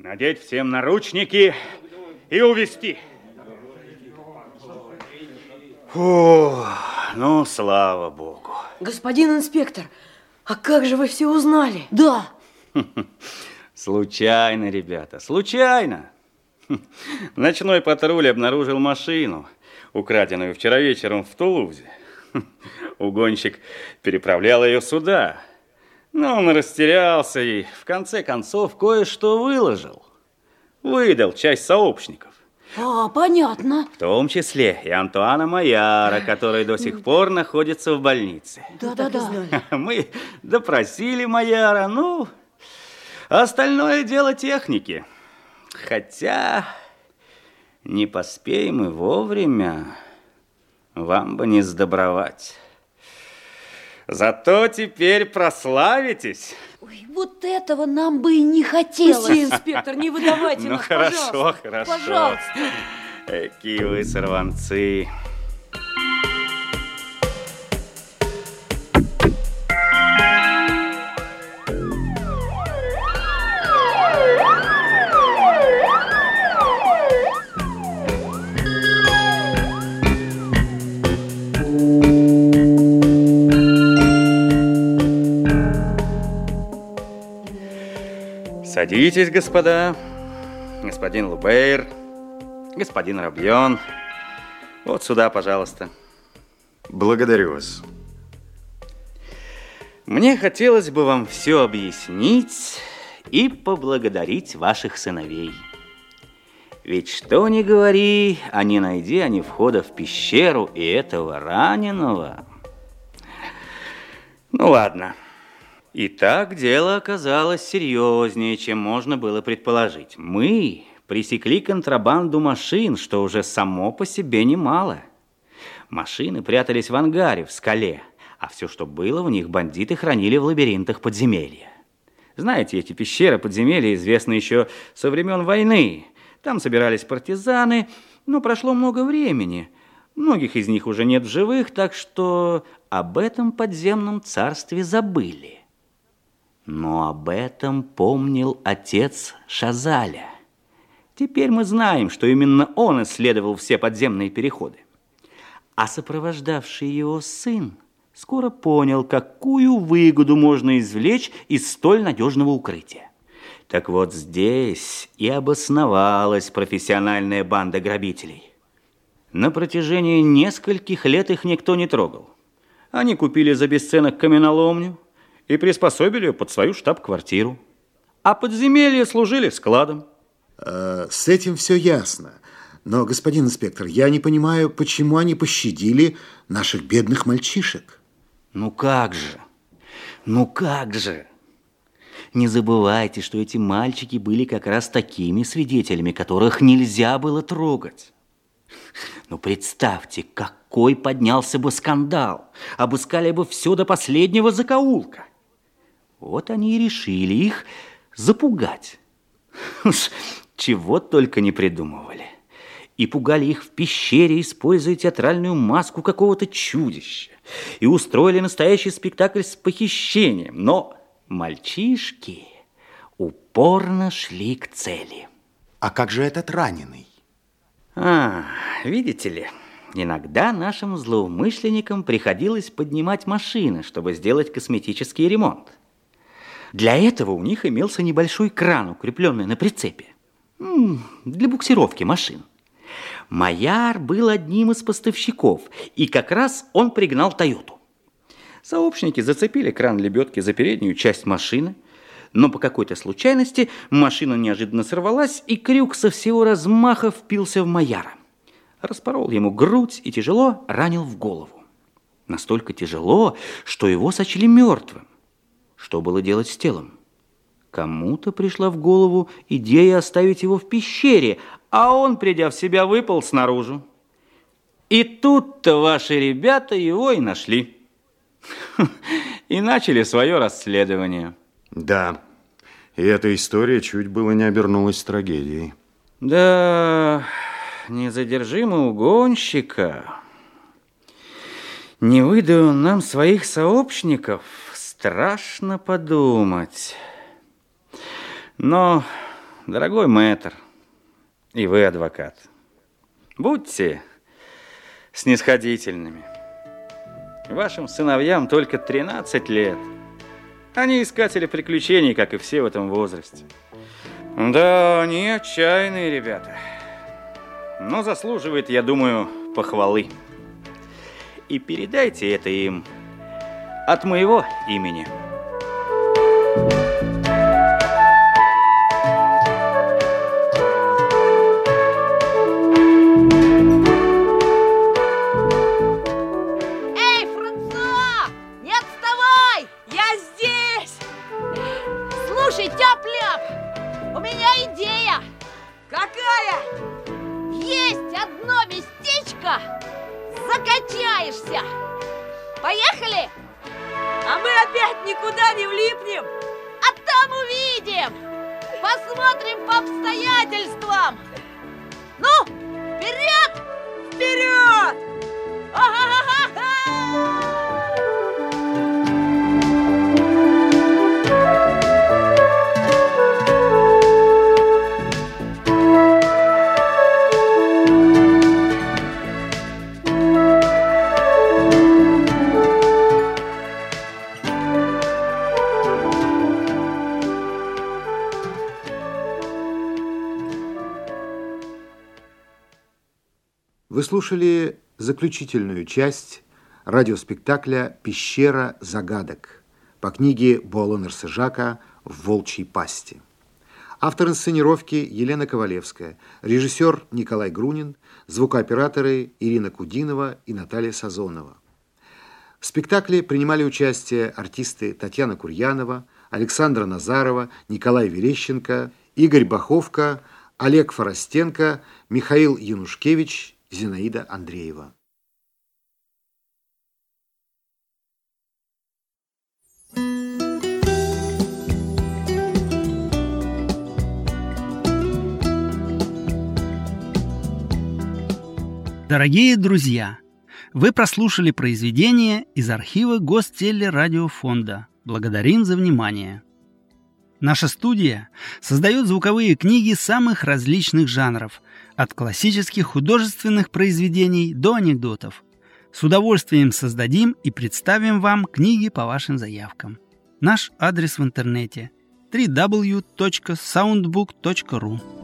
Надеть всем наручники и увезти. Фу, ну, слава богу. Господин инспектор, а как же вы все узнали? Да. Случайно, ребята, случайно. Ночной патруль обнаружил машину, украденную вчера вечером в Тулузе. Угонщик переправлял ее сюда. Но он растерялся и, в конце концов, кое-что выложил. Выдал часть сообщников. А, понятно. В том числе и Антуана Майяра, который до сих пор находится в больнице. Да. Мы допросили Майяра, ну, остальное дело техники. Хотя не поспеем мы вовремя, вам бы не сдобровать. Зато теперь прославитесь. Ой, вот этого нам бы и не хотелось. Месье инспектор, не выдавайте нас, хорошо, пожалуйста. хорошо. Пожалуйста. Какие вы сорванцы. Садитесь, господа. Господин Лубейр, господин Робьон. Вот сюда, пожалуйста. Благодарю вас. Мне хотелось бы вам все объяснить и поблагодарить ваших сыновей. Ведь что ни говори, а не найди они входа в пещеру и этого раненого. Ну ладно. Итак, дело оказалось серьезнее, чем можно было предположить. Мы пресекли контрабанду машин, что уже само по себе немало. Машины прятались в ангаре, в скале, а все, что было в них, бандиты хранили в лабиринтах подземелья. Знаете, эти пещеры подземелья известны еще со времен войны. Там собирались партизаны, но прошло много времени. Многих из них уже нет в живых, так что об этом подземном царстве забыли. Но об этом помнил отец Шазаля. Теперь мы знаем, что именно он исследовал все подземные переходы. А сопровождавший его сын скоро понял, какую выгоду можно извлечь из столь надежного укрытия. Так вот здесь и обосновалась профессиональная банда грабителей. На протяжении нескольких лет их никто не трогал. Они купили за бесценок каменоломню и приспособили ее под свою штаб-квартиру. А подземелья служили складом. С этим все ясно. Но, господин инспектор, я не понимаю, почему они пощадили наших бедных мальчишек. Ну как же? Не забывайте, что эти мальчики были как раз такими свидетелями, которых нельзя было трогать. Ну, представьте, какой поднялся бы скандал. Обыскали бы все до последнего закоулка. Вот они и решили их запугать. Уж чего только не придумывали. И пугали их в пещере, используя театральную маску какого-то чудища. И устроили настоящий спектакль с похищением. Но мальчишки упорно шли к цели. А как же этот раненый? Видите ли, иногда нашим злоумышленникам приходилось поднимать машины, чтобы сделать косметический ремонт. Для этого у них имелся небольшой кран, укрепленный на прицепе, для буксировки машин. Майяр был одним из поставщиков, и как раз он пригнал Тойоту. Сообщники зацепили кран лебедки за переднюю часть машины, но по какой-то случайности машина неожиданно сорвалась, и крюк со всего размаха впился в Майяра. Распорол ему грудь и тяжело ранил в голову. Настолько тяжело, что его сочли мертвым. Что было делать с телом? Кому-то пришла в голову идея оставить его в пещере, а он, придя в себя, выполз наружу. И тут-то ваши ребята его и нашли. И начали свое расследование. Да, и эта история чуть было не обернулась трагедией. Да, незадержимый угонщика. Не выдал он нам своих сообщников. Страшно подумать. Но дорогой мэтр, и вы, адвокат, будьте снисходительными. Вашим сыновьям только 13 лет. Они искатели приключений, как и все в этом возрасте. Да, они отчаянные ребята. Но заслуживает, я думаю, похвалы. И передайте это им от моего имени. Эй, Франсуа! Не отставай! Я здесь! Слушай, тяп-ляп, у меня идея! Какая? Есть одно местечко, закачаешься! Поехали! А мы опять никуда не влипнем? А там увидим! Посмотрим по обстоятельствам! Ну, вперед! Вперед! Ага-га-га-га! Вы слушали заключительную часть радиоспектакля «Пещера загадок» по книге Буало-Нарсежака «В волчьей пасти». Автор инсценировки Елена Ковалевская, режиссер Николай Грунин, звукооператоры Ирина Кудинова и Наталья Сазонова. В спектакле принимали участие артисты Татьяна Курьянова, Александра Назарова, Николай Верещенко, Игорь Баховка, Олег Форостенко, Михаил Янушкевич, Зинаида Андреева. Дорогие друзья, вы прослушали произведение из архива Гостелерадиофонда. Благодарим за внимание. Наша студия создает звуковые книги самых различных жанров, от классических художественных произведений до анекдотов. С удовольствием создадим и представим вам книги по вашим заявкам. Наш адрес в интернете – www.soundbook.ru.